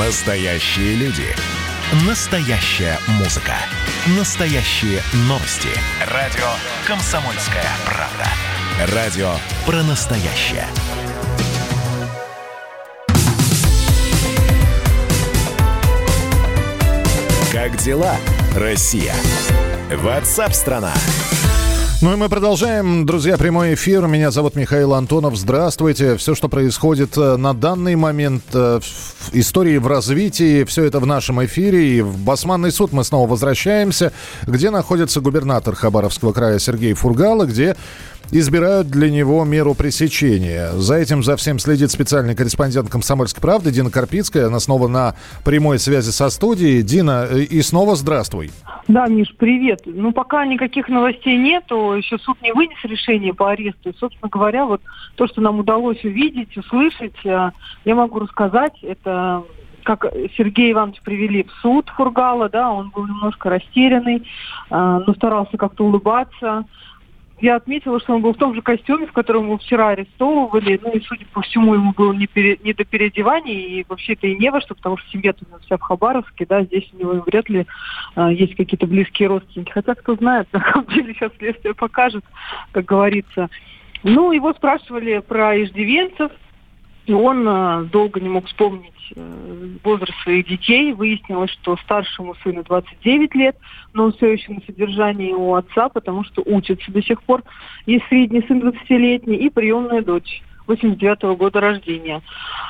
Настоящие люди. Настоящая музыка. Настоящие новости. Радио «Комсомольская правда». Радио про настоящее. Как дела, Россия? WhatsApp-страна. Ну и мы продолжаем, друзья, прямой эфир. Меня зовут Михаил Антонов. Здравствуйте. Все, что происходит на данный момент в истории, в развитии, все это в нашем эфире. И в Басманный суд мы снова возвращаемся, где находится губернатор Хабаровского края Сергей Фургала, где избирают для него меру пресечения. За этим, за всем следит специальный корреспондент «Комсомольской правды» Дина Карпицкая. Она снова на прямой связи со студией. Дина, и снова здравствуй. Да, Миш, привет. Ну, пока никаких новостей нету, еще суд не вынес решение по аресту. И, собственно говоря, вот то, что нам удалось увидеть, услышать, я могу рассказать. Это как Сергея Ивановича привели в суд Фургала, да, он был немножко растерянный, но старался как-то улыбаться. Я отметила, что он был в том же костюме, в котором его вчера арестовывали. Ну и, судя по всему, ему было не до переодевания. И вообще-то и не во что, потому что семья-то вся в Хабаровске, да, здесь у него вряд ли есть какие-то близкие родственники. Хотя, кто знает, на самом деле сейчас следствие покажет, как говорится. Ну, его спрашивали про иждивенцев. И он долго не мог вспомнить возраст своих детей. Выяснилось, что старшему сыну 29 лет, но он все еще на содержании у отца, потому что учится до сих пор. Есть средний сын 20-летний и приемная дочь 89-го года рождения.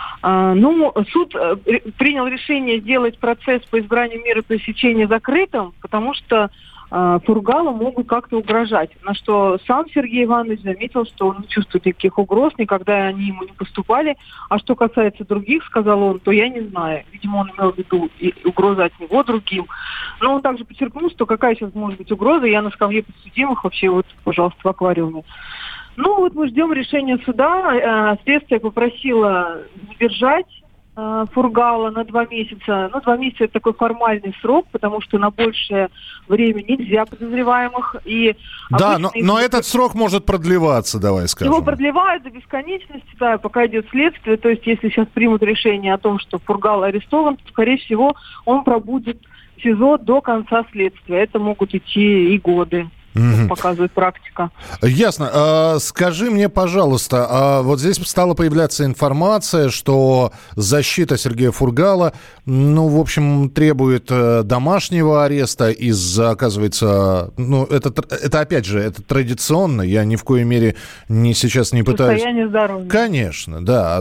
Суд принял решение сделать процесс по избранию меры пресечения закрытым, потому что Фургалу могут как-то угрожать. На что сам Сергей Иванович заметил, что он не чувствует никаких угроз, никогда они ему не поступали. А что касается других, сказал он, то я не знаю. Видимо, он имел в виду и угрозы от него другим. Но он также подчеркнул, что какая сейчас может быть угроза. Я на скамье подсудимых вообще вот, пожалуйста, в аквариуме. Ну вот мы ждем решения суда. Следствие попросило задержать Фургала на 2 месяца. Ну, 2 месяца – это такой формальный срок, потому что на большее время нельзя подозреваемых. И да, но этот срок может продлеваться, давай скажем. Его продлевают до бесконечности, да, пока идет следствие. То есть, если сейчас примут решение о том, что Фургал арестован, то, скорее всего, он пробудет в СИЗО до конца следствия. Это могут идти и годы. Показывает практика. Ясно. Скажи мне, пожалуйста, вот здесь стала появляться информация, что защита Сергея Фургала, ну, в общем, требует домашнего ареста из-за, оказывается, ну, это опять же, это традиционно, я ни в коей мере сейчас не пытаюсь... Состояние здоровья. Конечно, да.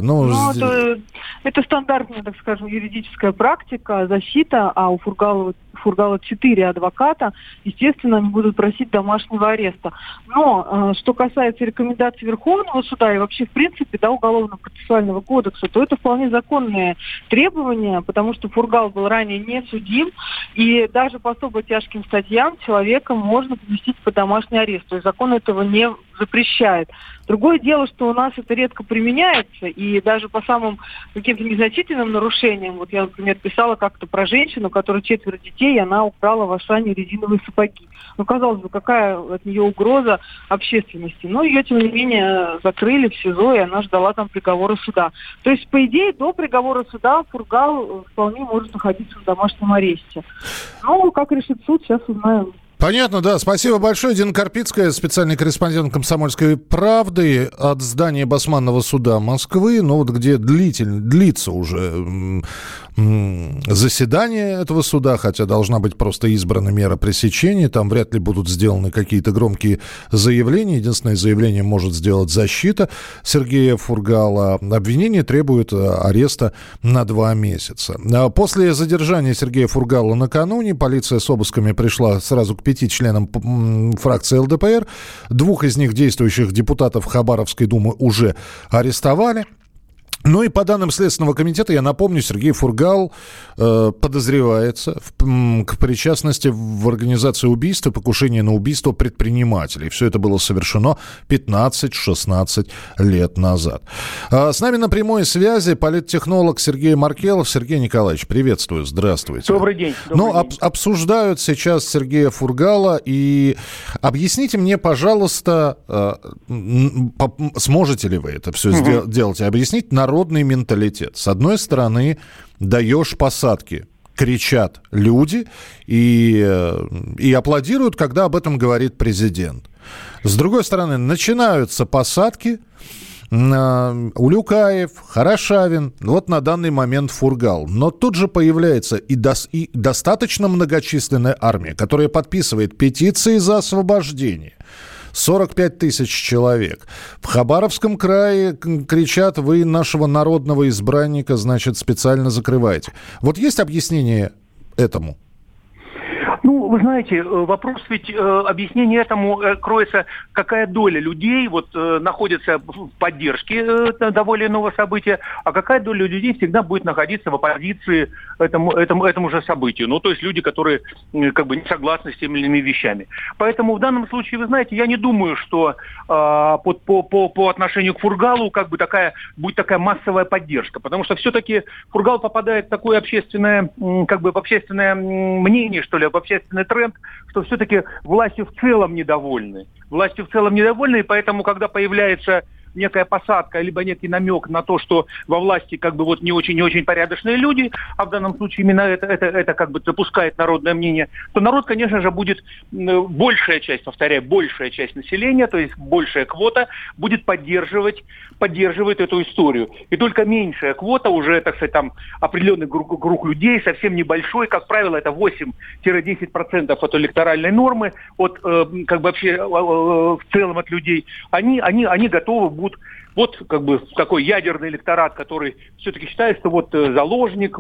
Это стандартная, так скажем, юридическая практика, защита, а у Фургала 4 адвоката, естественно, они будут просить домашнего ареста. Но что касается рекомендаций Верховного суда и вообще, в принципе, да, Уголовно-процессуального кодекса, то это вполне законные требования, потому что Фургал был ранее не судим, и даже по особо тяжким статьям человека можно поместить под домашний арест. То есть закон этого не запрещает. Другое дело, что у нас это редко применяется, и даже по самым каким-то незначительным нарушениям, вот я, например, писала как-то про женщину, у которой 4 детей, и она украла в Ашане резиновые сапоги. Ну, казалось бы, какая от нее угроза общественности. Но ее, тем не менее, закрыли в СИЗО, и она ждала там приговора суда. То есть, по идее, до приговора суда Фургал вполне может находиться в домашнем аресте. Ну, как решит суд, сейчас узнаем. Понятно, да. Спасибо большое. Дина Карпицкая, специальный корреспондент «Комсомольской правды» от здания Басманного суда Москвы, ну вот где длится уже заседание этого суда, хотя должна быть просто избрана мера пресечения, там вряд ли будут сделаны какие-то громкие заявления. Единственное заявление может сделать защита Сергея Фургала. Обвинение требует ареста на 2 месяца. После задержания Сергея Фургала накануне полиция с обысками пришла сразу к 5 членам фракции ЛДПР. 2 из них, действующих депутатов Хабаровской думы, уже арестовали. Ну и по данным Следственного комитета, я напомню, Сергей Фургал подозревается к причастности в организации убийства, покушения на убийство предпринимателей. Все это было совершено 15-16 лет назад. С нами на прямой связи политтехнолог Сергей Маркелов. Сергей Николаевич, приветствую, здравствуйте. Добрый день. Обсуждают сейчас Сергея Фургала. И объясните мне, пожалуйста, сможете ли вы это все делать и объяснить народу, народный менталитет. С одной стороны, даешь посадки, кричат люди и аплодируют, когда об этом говорит президент. С другой стороны, начинаются посадки. Улюкаев, Хорошавин, вот на данный момент Фургал. Но тут же появляется и достаточно многочисленная армия, которая подписывает петиции за освобождение. 45 тысяч человек. В Хабаровском крае кричат: вы нашего народного избранника, значит, специально закрываете. Вот есть объяснение этому? Ну, вы знаете, вопрос ведь объяснение этому кроется, какая доля людей вот находится в поддержке того или иного события, а какая доля людей всегда будет находиться в оппозиции этому же событию. Ну, то есть люди, которые как бы не согласны с теми или иными вещами. Поэтому в данном случае, вы знаете, я не думаю, что по отношению к Фургалу как бы будет такая массовая поддержка, потому что все-таки Фургал попадает в такое общественное, как бы в общественное мнение, что ли, в общественный тренд, что все-таки властью в целом недовольны. И поэтому, когда появляется некая посадка, либо некий намек на то, что во власти как бы вот не очень порядочные люди, а в данном случае именно это как бы допускает народное мнение, то народ, конечно же, будет, большая часть населения, то есть большая квота, будет поддерживать эту историю. И только меньшая квота, уже, так сказать, там определенный круг людей, совсем небольшой, как правило, это 8-10% от электоральной нормы, как бы вообще в целом от людей, они готовы будут, вот как бы такой ядерный электорат, который все-таки считает, что вот заложник,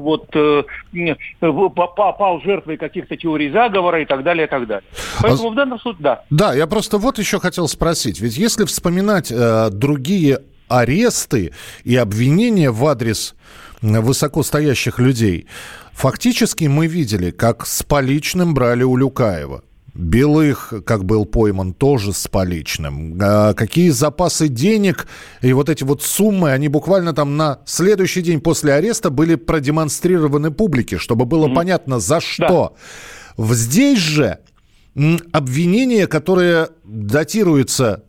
попал жертвой каких-то теорий заговора и так далее, и так далее. Поэтому в данном случае, да. Да, я просто вот еще хотел спросить, ведь если вспоминать другие аресты и обвинения в адрес высокостоящих людей, фактически мы видели, как с поличным брали Улюкаева. Белых, как был пойман, тоже с поличным. Какие запасы денег и вот эти вот суммы, они буквально там на следующий день после ареста были продемонстрированы публике, чтобы было понятно, за что. Да. Здесь же обвинения, которые датируются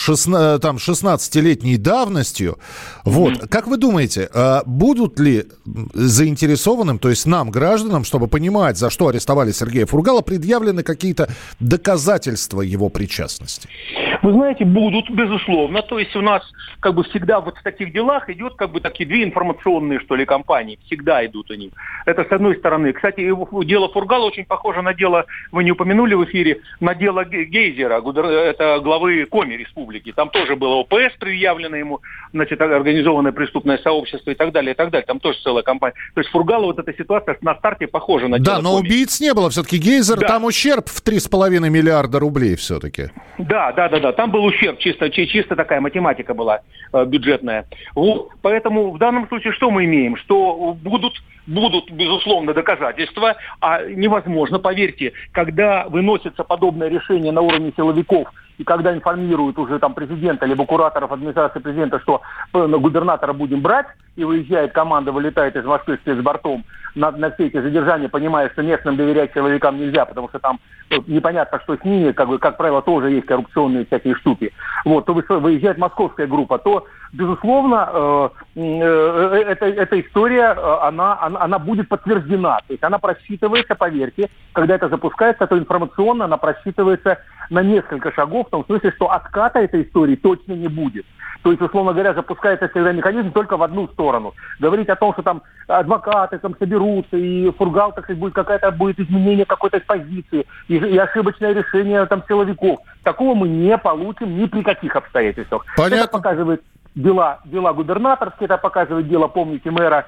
16-летней давностью. Вот. Как вы думаете, будут ли заинтересованным, то есть нам, гражданам, чтобы понимать, за что арестовали Сергея Фургала, предъявлены какие-то доказательства его причастности? Вы знаете, будут, безусловно. То есть у нас как бы всегда вот в таких делах идет как бы такие две информационные, что ли, кампании. Всегда идут они. Это с одной стороны. Кстати, дело Фургала очень похоже на дело, вы не упомянули в эфире, на дело Гейзера, это главы Коми Республики. Там тоже было ОПС предъявлено ему, значит, организованное преступное сообщество и так далее, и так далее. Там тоже целая кампания. То есть Фургала вот эта ситуация на старте похожа на дело Да, но Коми. Убийц не было. Все-таки Гейзер, да. Там ущерб в 3,5 миллиарда рублей все-таки. Да. Там был ущерб, чисто такая математика была бюджетная. Вот. Поэтому в данном случае что мы имеем? Что будут, безусловно, доказательства, а невозможно, поверьте, когда выносится подобное решение на уровне силовиков, и когда информируют уже там президента, либо кураторов администрации президента, что губернатора будем брать, и выезжает команда, вылетает из Москвы с бортом на все эти задержания, понимая, что местным доверять силовикам нельзя, потому что там непонятно, что с ними, как правило, тоже есть коррупционные всякие штуки. Вот, то выезжает московская группа, то, безусловно, эта история, она будет подтверждена. То есть она просчитывается, поверьте, когда это запускается, то информационно она просчитывается на несколько шагов, в том смысле, что отката этой истории точно не будет. То есть, условно говоря, запускается всегда механизм только в одну сторону. Говорить о том, что там адвокаты там соберутся, и Фургал, так сказать, будет изменение какой-то позиции, и ошибочное решение там силовиков. Такого мы не получим ни при каких обстоятельствах. Понятно. Это показывает дела губернаторские, это показывает дело, помните, мэра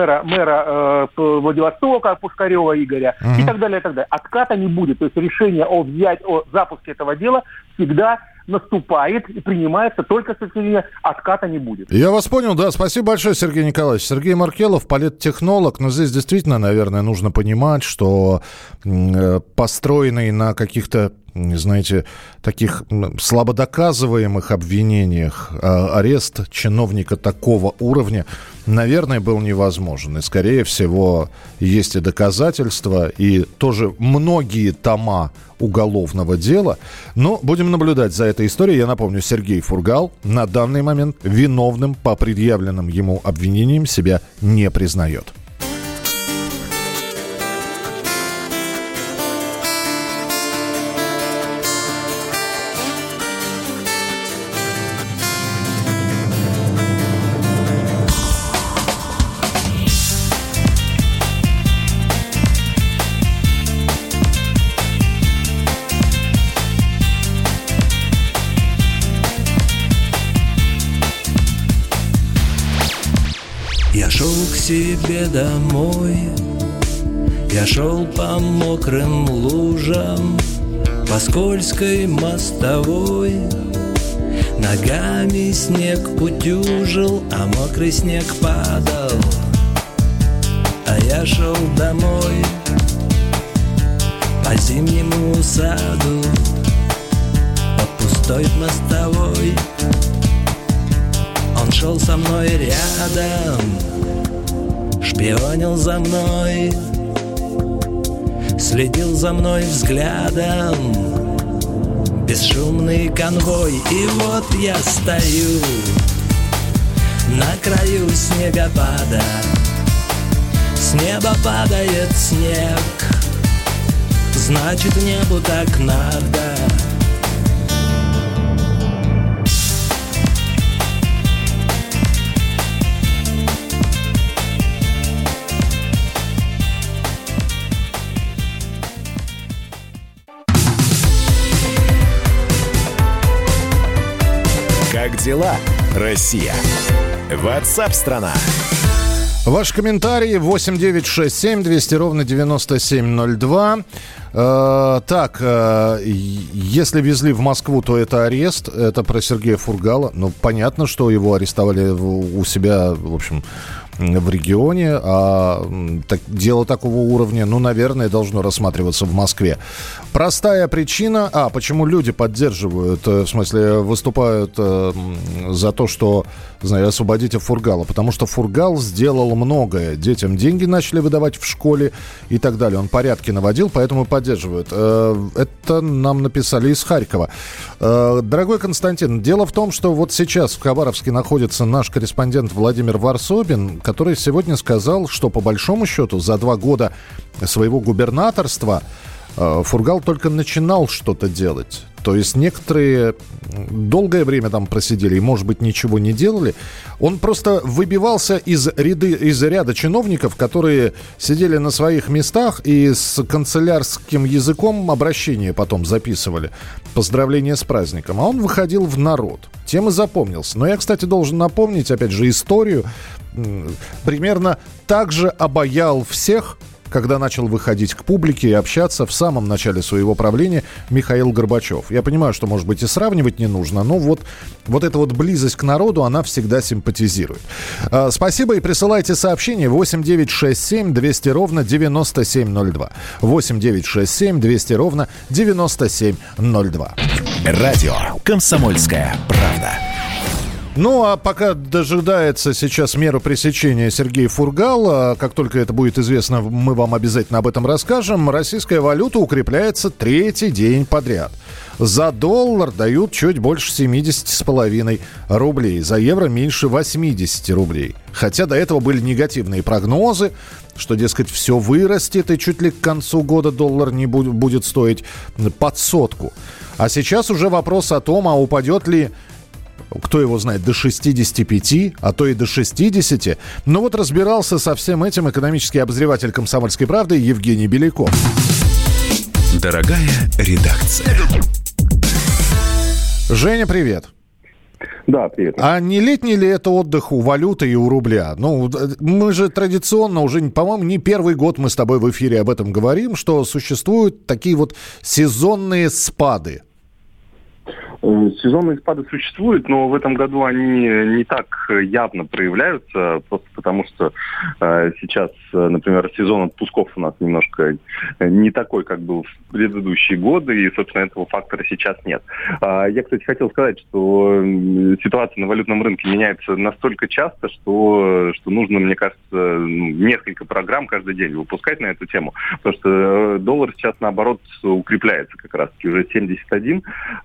Владивостока, Пушкарева Игоря, и так далее, и так далее. Отката не будет. То есть решение о запуске этого дела всегда наступает и принимается, только с точки зрения отката не будет. Я вас понял, да. Спасибо большое, Сергей Николаевич. Сергей Маркелов, политтехнолог. Но здесь действительно, наверное, нужно понимать, что построенный на каких-то знаете, таких слабо доказываемых обвинениях арест чиновника такого уровня, наверное, был невозможен. И, скорее всего, есть и доказательства, и тоже многие тома уголовного дела. Но будем наблюдать за этой историей. Я напомню, Сергей Фургал на данный момент виновным по предъявленным ему обвинениям себя не признает. Я шел к себе домой, я шел по мокрым лужам, по скользкой мостовой. Ногами снег утюжил, а мокрый снег падал. А я шел домой по зимнему саду, по пустой мостовой. Он шел со мной рядом, шпионил за мной, следил за мной взглядом. Бесшумный конвой, и вот я стою на краю снегопада. С неба падает снег, значит, небу так надо. Как дела, Россия? WhatsApp-страна. Ваши комментарии 8-967-200-97-02. Так, если везли в Москву, то это арест. Это про Сергея Фургала. Ну, понятно, что его арестовали у себя, в общем, в регионе. А дело такого уровня, ну, наверное, должно рассматриваться в Москве. Простая причина, почему люди поддерживают, в смысле, выступают за то, что, знаю, освободите Фургала. Потому что Фургал сделал многое. Детям деньги начали выдавать в школе и так далее. Он порядки наводил, поэтому поддерживают. Это нам написали из Харькова. Дорогой Константин, дело в том, что вот сейчас в Хабаровске находится наш корреспондент Владимир Варсобин, который сегодня сказал, что по большому счету за 2 года своего губернаторства Фургал только начинал что-то делать. То есть некоторые долгое время там просидели и, может быть, ничего не делали. Он просто выбивался из ряда чиновников, которые сидели на своих местах и с канцелярским языком обращения потом записывали. Поздравления с праздником. А он выходил в народ. Тем и запомнился. Но я, кстати, должен напомнить, опять же, историю. Примерно так же обаял всех, когда начал выходить к публике и общаться в самом начале своего правления Михаил Горбачев. Я понимаю, что, может быть, и сравнивать не нужно, но вот эта вот близость к народу, она всегда симпатизирует. Спасибо и присылайте сообщения 8-967-200-97-02. 8-967-200-97-02. Радио «Комсомольская правда». Ну, а пока дожидается сейчас меру пресечения Сергей Фургал, как только это будет известно, мы вам обязательно об этом расскажем. Российская валюта укрепляется 3-й день подряд. За доллар дают чуть больше 70,5 рублей, за евро меньше 80 рублей. Хотя до этого были негативные прогнозы, что, дескать, все вырастет, и чуть ли к концу года доллар не будет стоить под 100. А сейчас уже вопрос о том, а упадет ли, кто его знает, до 65, а то и до 60. Но вот разбирался со всем этим экономический обозреватель «Комсомольской правды» Евгений Беляков. Дорогая редакция. Женя, привет. Да, привет. А не летний ли это отдых у валюты и у рубля? Ну, мы же традиционно уже, по-моему, не первый год мы с тобой в эфире об этом говорим, что существуют такие вот сезонные спады. Сезонные спады существуют, но в этом году они не так явно проявляются, просто потому что сейчас, например, сезон отпусков у нас немножко не такой, как был в предыдущие годы, и, собственно, этого фактора сейчас нет. Я, кстати, хотел сказать, что ситуация на валютном рынке меняется настолько часто, что нужно, мне кажется, несколько программ каждый день выпускать на эту тему, потому что доллар сейчас, наоборот, укрепляется как раз-таки уже 71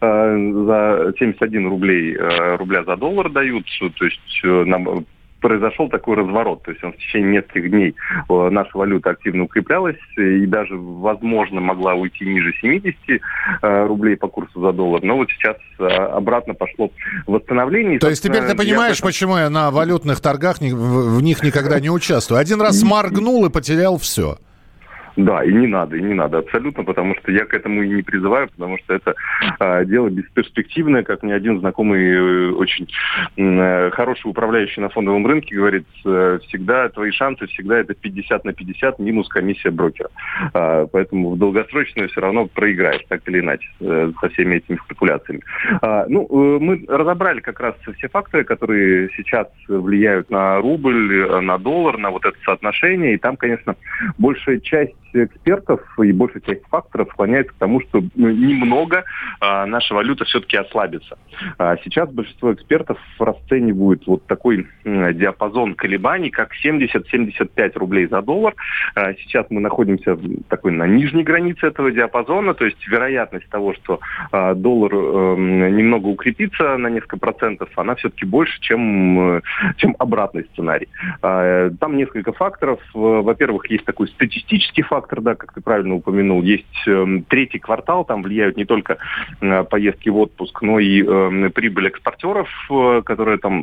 рубля за доллар дают, то есть нам произошел такой разворот, то есть он в течение нескольких дней наша валюта активно укреплялась и даже, возможно, могла уйти ниже 70 рублей по курсу за доллар, но вот сейчас обратно пошло восстановление. То есть теперь ты понимаешь, почему я на валютных торгах в них никогда не участвую? Один раз моргнул и потерял все. Да, и не надо абсолютно, потому что я к этому и не призываю, потому что это дело бесперспективное, как мне один знакомый, очень хороший управляющий на фондовом рынке говорит, всегда твои шансы, всегда это 50/50 минус комиссия брокера. Поэтому в долгосрочную все равно проиграешь, так или иначе, со всеми этими спекуляциями. Мы разобрали как раз все факторы, которые сейчас влияют на рубль, на доллар, на вот это соотношение, и там, конечно, большая часть экспертов и большая часть факторов склоняется к тому, что немного наша валюта все-таки ослабится. Сейчас большинство экспертов расценивают вот такой диапазон колебаний, как 70-75 рублей за доллар. Сейчас мы находимся на нижней границе этого диапазона, то есть вероятность того, что доллар немного укрепится на несколько процентов, она все-таки больше, чем обратный сценарий. Там несколько факторов. Во-первых, есть такой статистический фактор, да, как ты правильно упомянул, есть третий квартал, там влияют не только поездки в отпуск, но и прибыль экспортеров, которая там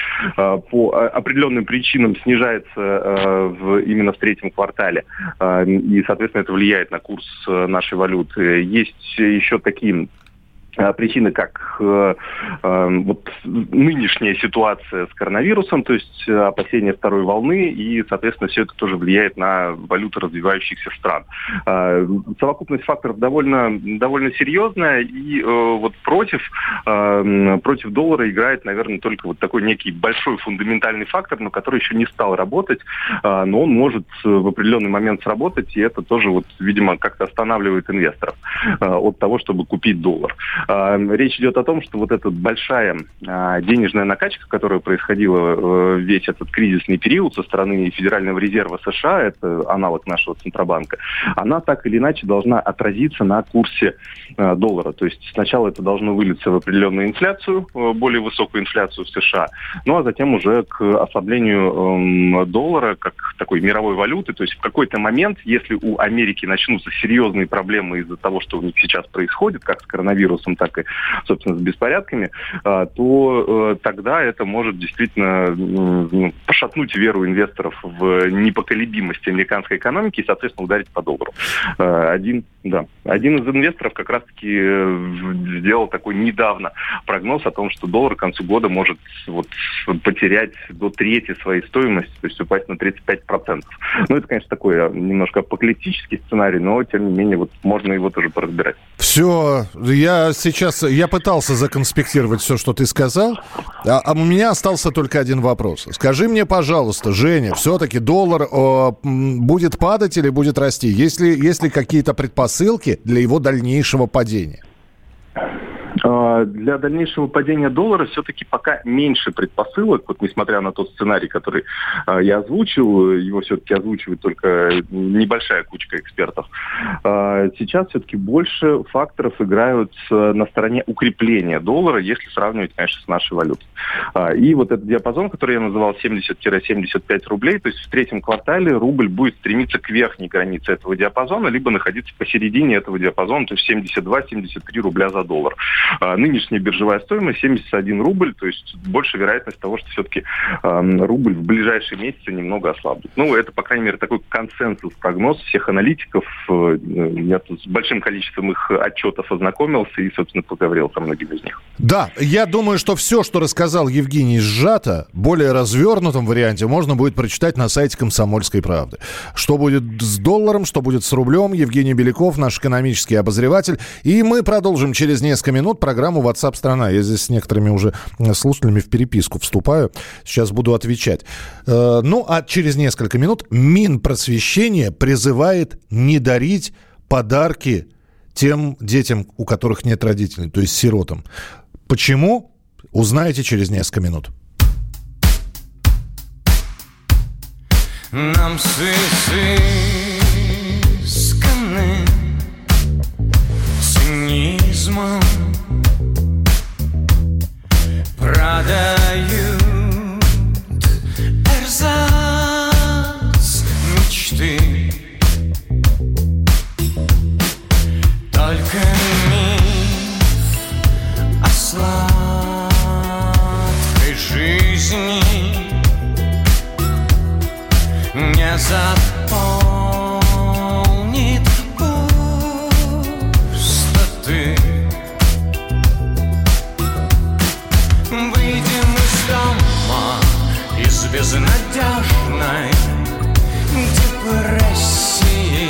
по определенным причинам снижается именно в третьем квартале, и, соответственно, это влияет на курс нашей валюты. Есть еще такие причины, как вот нынешняя ситуация с коронавирусом, то есть опасения второй волны, и, соответственно, все это тоже влияет на валюты развивающихся стран. Совокупность факторов довольно серьезная, и вот против доллара играет, наверное, только вот такой некий большой фундаментальный фактор, но который еще не стал работать, но он может в определенный момент сработать, и это тоже, вот, видимо, как-то останавливает инвесторов от того, чтобы купить доллар. Речь идет о том, что вот эта большая денежная накачка, которая происходила весь этот кризисный период со стороны Федерального резерва США, это аналог нашего Центробанка, она так или иначе должна отразиться на курсе доллара. То есть сначала это должно вылиться в определенную инфляцию, более высокую инфляцию в США, ну а затем уже к ослаблению доллара как такой мировой валюты. То есть в какой-то момент, если у Америки начнутся серьезные проблемы из-за того, что у них сейчас происходит, как с коронавирусом, так и, собственно, с беспорядками, то тогда это может действительно пошатнуть веру инвесторов в непоколебимость американской экономики и, соответственно, ударить по доллару. Один из инвесторов как раз-таки сделал такой недавно прогноз о том, что доллар к концу года может потерять до трети своей стоимости, то есть упасть на 35%. Ну, это, конечно, такой немножко апокалиптический сценарий, но, тем не менее, вот можно его тоже поразбирать. Все, я пытался законспектировать все, что ты сказал, а у меня остался только один вопрос. Скажи мне, пожалуйста, Женя, все-таки доллар будет падать или будет расти? Есть ли какие-то предпосылки для его дальнейшего падения? Для дальнейшего падения доллара все-таки пока меньше предпосылок, вот несмотря на тот сценарий, который я озвучил, его все-таки озвучивает только небольшая кучка экспертов. Сейчас все-таки больше факторов играют на стороне укрепления доллара, если сравнивать, конечно, с нашей валютой. И вот этот диапазон, который я называл 70-75 рублей, то есть в третьем квартале рубль будет стремиться к верхней границе этого диапазона, либо находиться посередине этого диапазона, то есть 72-73 рубля за доллар. Нынешняя биржевая стоимость 71 рубль, то есть больше вероятность того, что все-таки рубль в ближайшие месяцы немного ослабнет. Ну, это, по крайней мере, такой консенсус, прогноз всех аналитиков. Я тут с большим количеством их отчетов ознакомился и, собственно, поговорил со многими из них. Да, я думаю, что все, что рассказал Евгений, сжато, в более развернутом варианте можно будет прочитать на сайте «Комсомольской правды». Что будет с долларом, что будет с рублем. Евгений Беляков, наш экономический обозреватель. И мы продолжим через несколько минут. минут программу WhatsApp страна. Я здесь с некоторыми уже слушателями в переписку вступаю. Сейчас буду отвечать. Ну, а через несколько минут Минпросвещение призывает не дарить подарки тем детям, у которых нет родителей, то есть сиротам. Почему? Узнаете через несколько минут. Нам сысканы цинизмом продают эрзац мечты. Только миф о сладкой жизни не заполнит пустоты. Выйдем из дома, из безнадежной депрессии.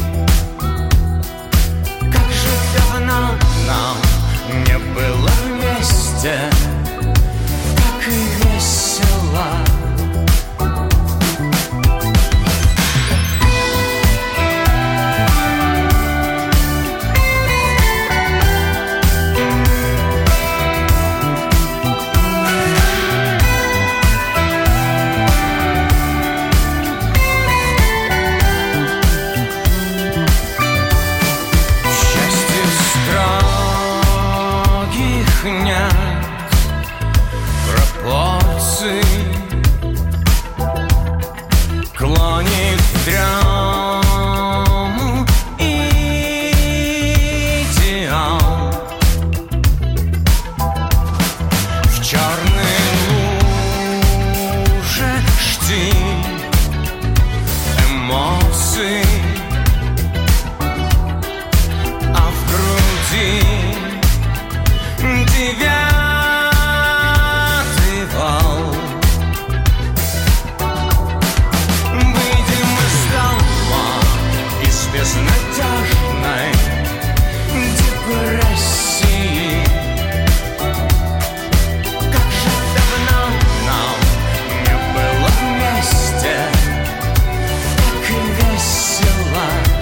Как же давно нам не было вместе, так и весело. Клонит в дрему идеал. В черной луже жди эмоций, а в груди девятый вал. Безнадежной депрессии. Как же давно нам не было вместе, так и весело.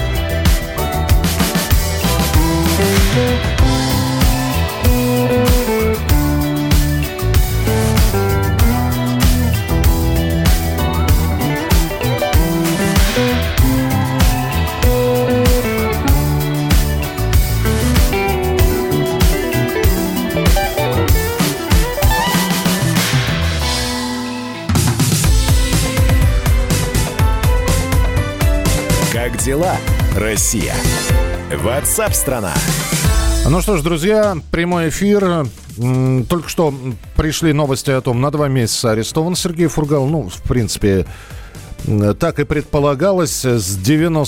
Как дела, Россия? WhatsApp-страна. Ну что ж, друзья, прямой эфир. Только что пришли новости о том, на 2 месяца арестован Сергей Фургал. Ну, в принципе, так и предполагалось. С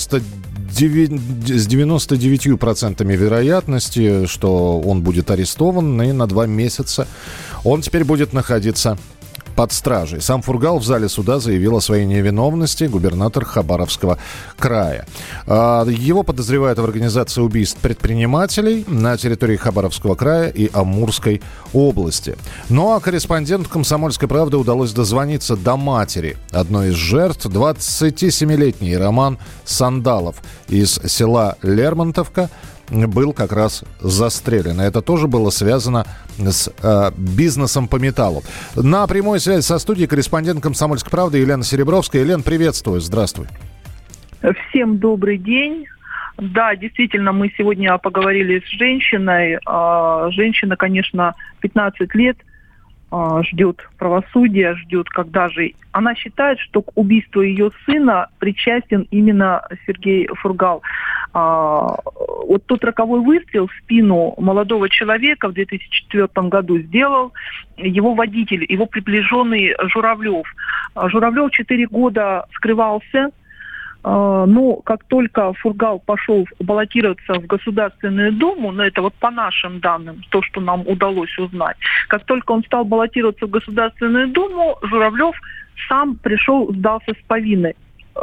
99% вероятности, что он будет арестован, и на 2 месяца он теперь будет находиться под стражей. Сам Фургал в зале суда заявил о своей невиновности, губернатор Хабаровского края. Его подозревают в организации убийств предпринимателей на территории Хабаровского края и Амурской области. Ну а корреспонденту «Комсомольской правды» удалось дозвониться до матери одной из жертв, 27-летний Роман Сандалов из села Лермонтовка, был как раз застрелен. Это тоже было связано с бизнесом по металлу. На прямой связи со студией корреспондент «Комсомольской правды» Елена Серебровская. Елена, приветствую. Здравствуй. Всем добрый день. Да, действительно, мы сегодня поговорили с женщиной. Женщина, конечно, 15 лет ждет правосудия, ждет, когда же... Она считает, что к убийству ее сына причастен именно Сергей Фургал. Вот тот роковой выстрел в спину молодого человека в 2004 году сделал его водитель, его приближенный Журавлев. Журавлев 4 года скрывался, но как только Фургал пошел баллотироваться в Государственную Думу, но это вот по нашим данным, то, что нам удалось узнать, как только он стал баллотироваться в Государственную Думу, Журавлев сам пришел, сдался с повинной.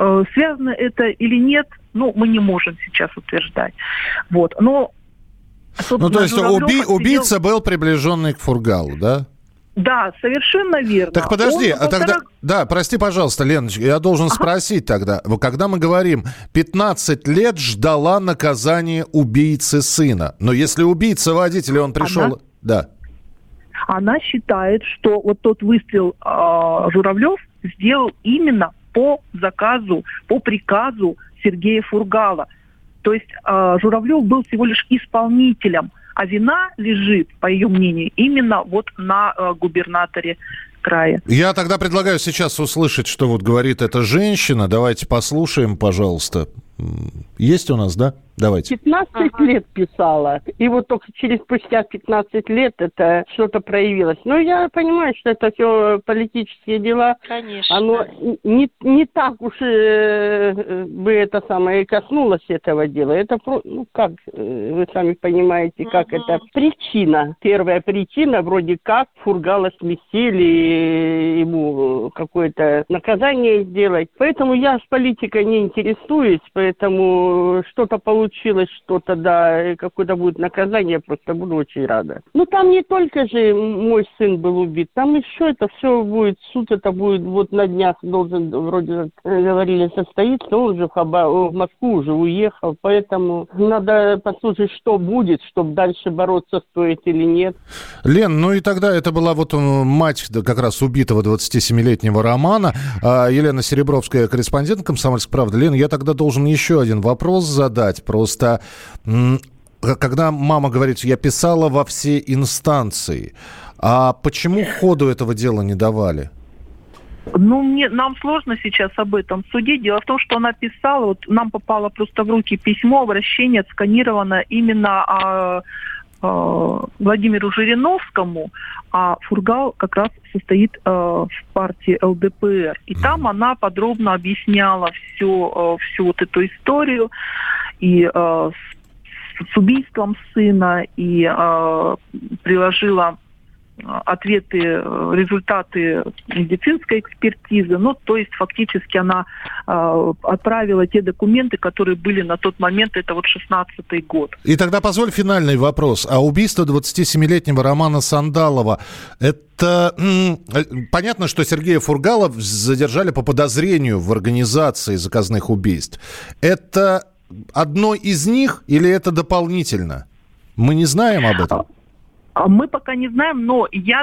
Связано это или нет, ну, мы не можем сейчас утверждать. Вот. Но Ну, то есть убийца был приближенный к Фургалу, да? Да, совершенно верно. Так подожди, тогда... Да, прости, пожалуйста, Леночка, я должен спросить тогда. Когда мы говорим, 15 лет ждала наказания убийцы сына. Но если убийца водителя, он пришел... Да. Она считает, что вот тот выстрел Журавлев сделал именно по заказу, по приказу Сергея Фургала. То есть Журавлев был всего лишь исполнителем, а вина лежит, по ее мнению, именно вот на губернаторе края. Я тогда предлагаю сейчас услышать, что вот говорит эта женщина. Давайте послушаем, пожалуйста. Есть у нас, да? Давайте. 15 лет писала, и вот только спустя 15 лет это что-то проявилось. Но я понимаю, что это все политические дела. Конечно. Оно не так уж бы это самое коснулось этого дела. Это, как вы сами понимаете, как это причина. Первая причина, вроде как Фургала сместили, ему какое-то наказание сделать. Поэтому я с политикой не интересуюсь, поэтому что-то получилось, что-то, да, какое-то будет наказание, просто буду очень рада. Ну, там не только же мой сын был убит, там еще это все будет, суд это будет вот на днях должен, вроде говорили, состоится, он уже в Москву уже уехал, поэтому надо послушать, что будет, чтобы дальше бороться стоит или нет. Лен, ну и тогда это была вот мать как раз убитого 27-летнего Романа, Елена Серебровская, корреспондент «Комсомольской правды». Лен, я тогда должен еще один вопрос задать. Просто, когда мама говорит, я писала во все инстанции, а почему ходу этого дела не давали? Ну, нам сложно сейчас об этом судить. Дело в том, что она писала, вот нам попало просто в руки письмо, обращение отсканировано именно Владимиру Жириновскому, а Фургал как раз состоит в партии ЛДПР. И там она подробно объясняла всю вот эту историю и с убийством сына, и приложила ответы, результаты медицинской экспертизы. Ну, то есть фактически она отправила те документы, которые были на тот момент, это вот 16-й год. И тогда позволь финальный вопрос. А убийство 27-летнего Романа Сандалова, это... понятно, что Сергея Фургала задержали по подозрению в организации заказных убийств. Это одно из них или это дополнительно? Мы не знаем об этом. Мы пока не знаем, но я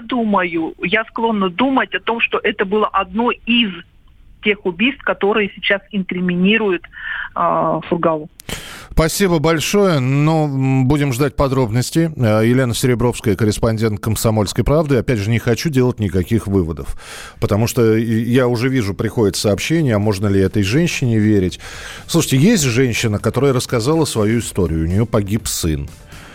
склонна думать о том, что это было одно из тех убийств, которые сейчас инкриминируют Фургалу. Спасибо большое. Ну, будем ждать подробностей. Елена Серебровская, корреспондент «Комсомольской правды». Опять же, не хочу делать никаких выводов, потому что я уже вижу, приходят сообщения, а можно ли этой женщине верить. Слушайте, есть женщина, которая рассказала свою историю. У нее погиб сын.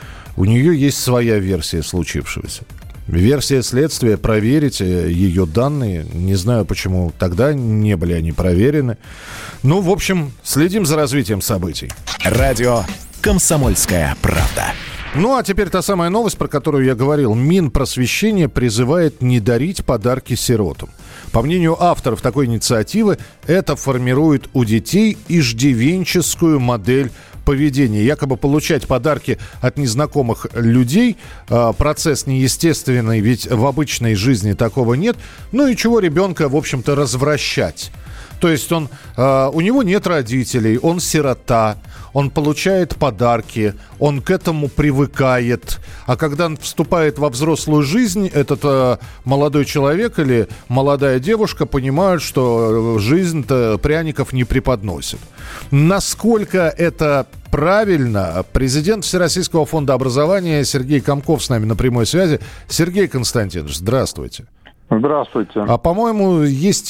У нее есть своя версия случившегося. Версия следствия, проверить ее данные. Не знаю, почему тогда не были они проверены. Ну, в общем, следим за развитием событий. Радио «Комсомольская правда». Ну, а теперь та самая новость, про которую я говорил. Минпросвещение призывает не дарить подарки сиротам. По мнению авторов такой инициативы, это формирует у детей иждивенческую модель поведения. Якобы получать подарки от незнакомых людей процесс неестественный, ведь в обычной жизни такого нет. Ну и чего ребенка, в общем-то, развращать? То есть у него нет родителей, он сирота, он получает подарки, он к этому привыкает. А когда он вступает во взрослую жизнь, этот молодой человек или молодая девушка понимают, что жизнь-то пряников не преподносит. Насколько это правильно? Президент Всероссийского фонда образования Сергей Комков с нами на прямой связи. Сергей Константинович, здравствуйте. Здравствуйте. А по-моему, есть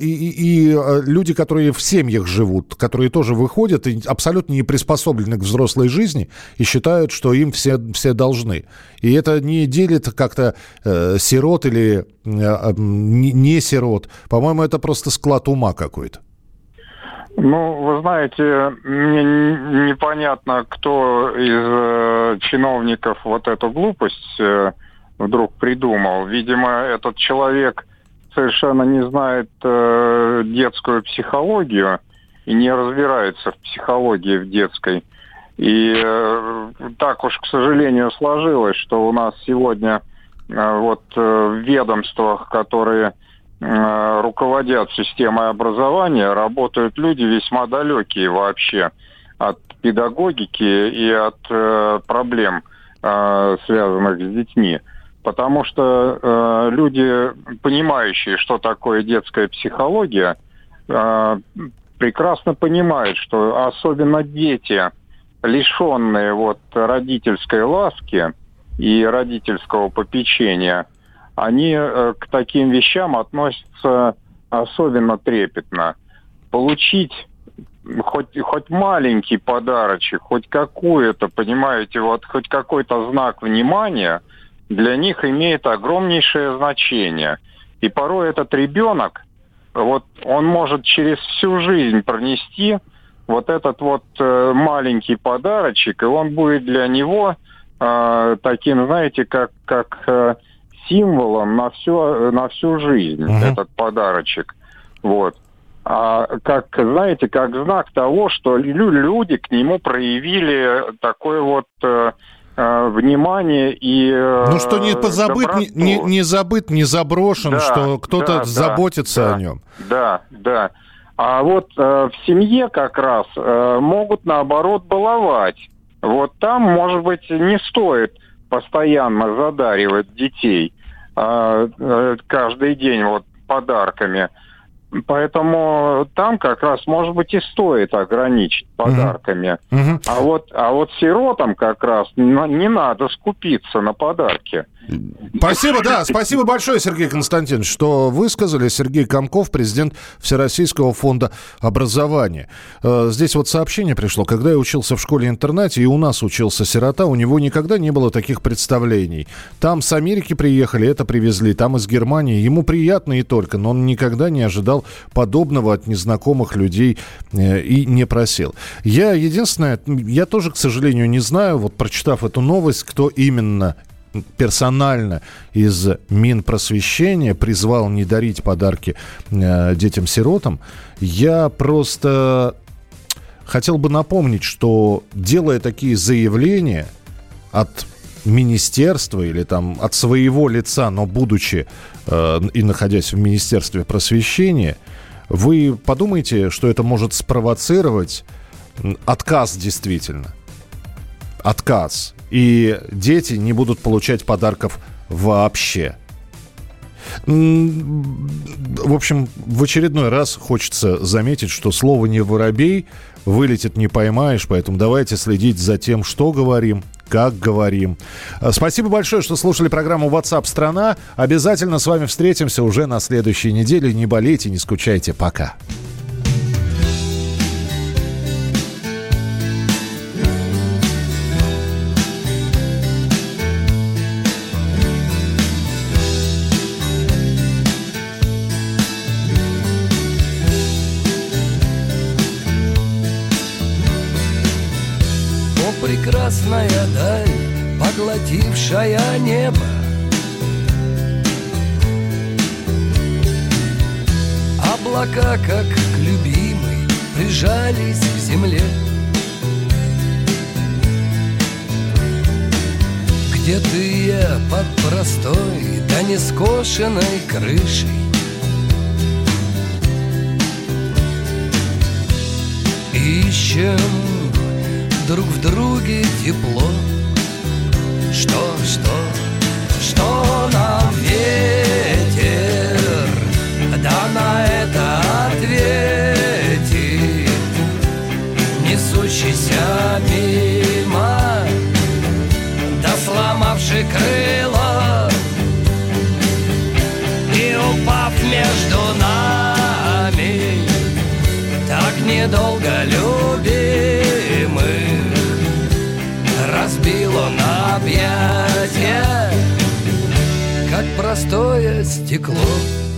и люди, которые в семьях живут, которые тоже выходят и абсолютно не приспособлены к взрослой жизни и считают, что им все должны. И это не делит как-то сирот или не сирот. По-моему, это просто склад ума какой-то. Ну, вы знаете, мне непонятно, кто из чиновников вот эту глупость вдруг придумал. Видимо, этот человек совершенно не знает детскую психологию и не разбирается в психологии в детской. И так уж, к сожалению, сложилось, что у нас сегодня в ведомствах, которые руководят системой образования, работают люди весьма далекие вообще от педагогики и от проблем, связанных с детьми. Потому что люди, понимающие, что такое детская психология, прекрасно понимают, что особенно дети, лишенные родительской ласки и родительского попечения, они к таким вещам относятся особенно трепетно. Получить хоть маленький подарочек, хоть какую-то, понимаете, хоть какой-то знак внимания для них имеет огромнейшее значение. И порой этот ребенок, он может через всю жизнь пронести этот маленький подарочек, и он будет для него таким, знаете, как символом на всю жизнь, этот подарочек. А как знак того, что люди к нему проявили такое внимание и что не забыт, не заброшен, что кто-то заботится о нем. Да. А в семье как раз могут, наоборот, баловать. Там, может быть, не стоит постоянно задаривать детей каждый день подарками. Поэтому там как раз, может быть, и стоит ограничить подарками. А сиротам как раз не надо скупиться на подарки. Спасибо большое, Сергей Константинович, что высказали. Сергей Комков, президент Всероссийского фонда образования. Здесь сообщение пришло. Когда я учился в школе-интернате, и у нас учился сирота, у него никогда не было таких представлений. Там с Америки приехали, это привезли, там из Германии. Ему приятно и только, но он никогда не ожидал подобного от незнакомых людей и не просил. Я тоже, к сожалению, не знаю, прочитав эту новость, кто именно персонально из Минпросвещения призвал не дарить подарки детям-сиротам. Я просто хотел бы напомнить, что, делая такие заявления от министерства или от своего лица, но будучи и находясь в Министерстве просвещения, вы подумайте, что это может спровоцировать отказ действительно. Отказ. И дети не будут получать подарков вообще. В общем, в очередной раз хочется заметить, что слово «не воробей» вылетит не поймаешь, поэтому давайте следить за тем, что говорим, как говорим. Спасибо большое, что слушали программу WhatsApp страна. Обязательно с вами встретимся уже на следующей неделе. Не болейте, не скучайте. Пока. Прекрасная даль, поглотившая небо, облака, как к любимой, прижались к земле. Где ты я под простой, да не скошенной крышей? Ищем друг в друге тепло. Что нам ветер, да на это ответит, несущийся мимо, да сломавший крыло, и упав между нами, так недолго любимых, разбил он объятия, как простое стекло.